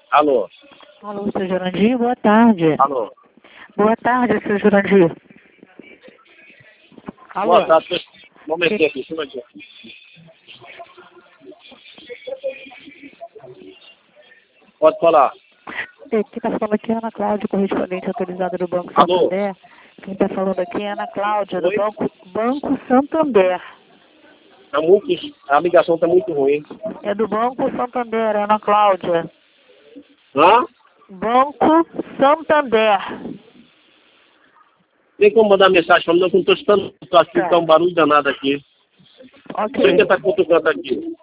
Alô? Alô, seu Jurandir, boa tarde. Alô? Boa tarde, seu Jurandir. Alô? Boa tarde. Vamos meter aqui, deixa eu ver aqui. Pode falar. Quem está falando aqui é Ana Cláudia, correspondente autorizada do Banco Alô? Santander. Quem está falando aqui é Ana Cláudia, do Oi? Banco Santander. A ligação está muito ruim. É do Banco Santander, Ana Cláudia. Hã? Banco Santander. Tem como mandar mensagem para mim? Eu não estou escutando. Acho que está um barulho danado aqui. Ok. Deixa eu tentar cutucando aqui.